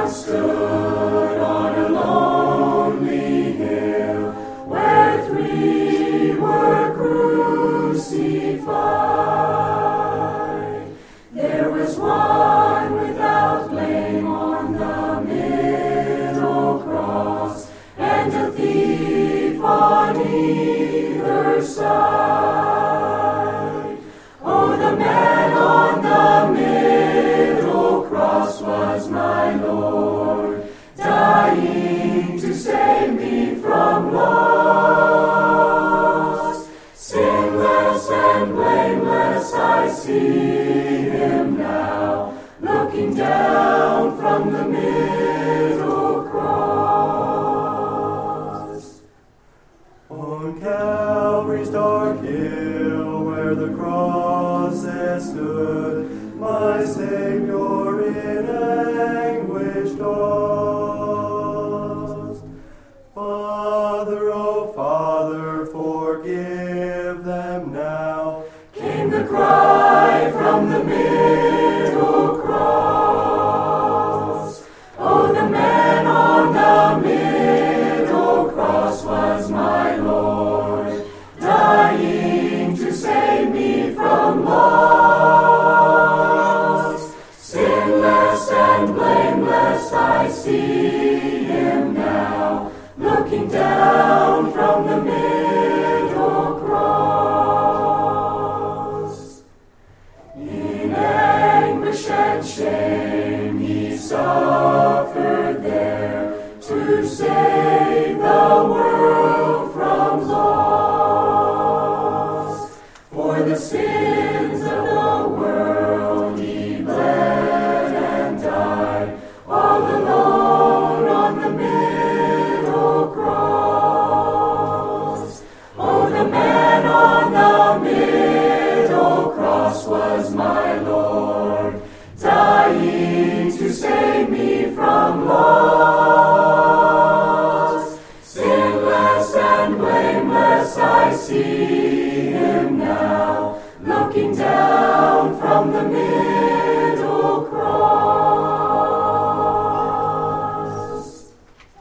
stood on a lonely hill where three were crucified. There was one without blame on the middle cross, and a thief on either side. Oh, the man on the middle cross was my Lord, dying to save me from loss. Sinless and blameless I see him now, looking down from the middle cross. On Calvary's dark hill where the crosses stood, my Savior in anguish tossed. Father, oh Father, forgive them now, came the cry from the middle cross. Oh, the man on the middle cross was my Lord, dying to save me from loss. Sinless and blameless I see him now, looking down from the middle cross. In anguish and shame he suffered there to save the world from loss. For the sins of the world he bled and died, all alone on the middle cross. Oh, the man on the middle cross was my Lord, dying to save me from loss. Sinless and blameless I see him now, looking down from the middle